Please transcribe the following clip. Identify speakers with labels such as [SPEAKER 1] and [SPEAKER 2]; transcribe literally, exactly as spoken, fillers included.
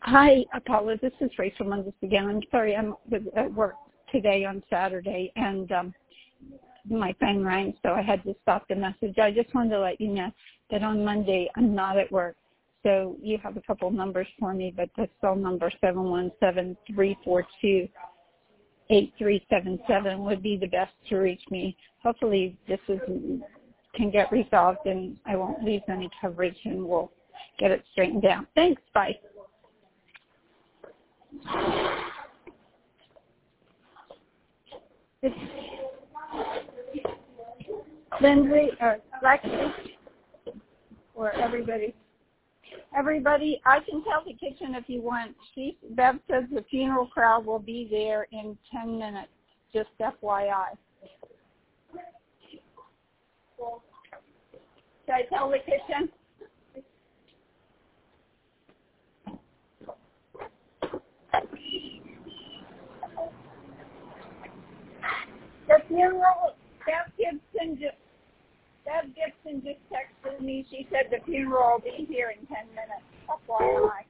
[SPEAKER 1] Hi, Paula. This is Rachel Mundus again. I'm sorry, I'm at work today on Saturday, and um, my phone rang, so I had to stop the message. I just wanted to let you know that on Monday I'm not at work. So you have a couple numbers for me, but the cell number seven one seven, three four two, eight three seven seven would be the best to reach me. Hopefully this is, can get resolved and I won't lose any coverage and we'll get it straightened out. Thanks. Bye. It's Lindsay or Lexi or everybody. Everybody, I can tell the kitchen if you want. She, Bev says the funeral crowd will be there in ten minutes, just F Y I. Should I tell the kitchen? The funeral, Bev Gibson just, Bev Gibson just texted me. She said the funeral will be here in ten minutes. F Y I.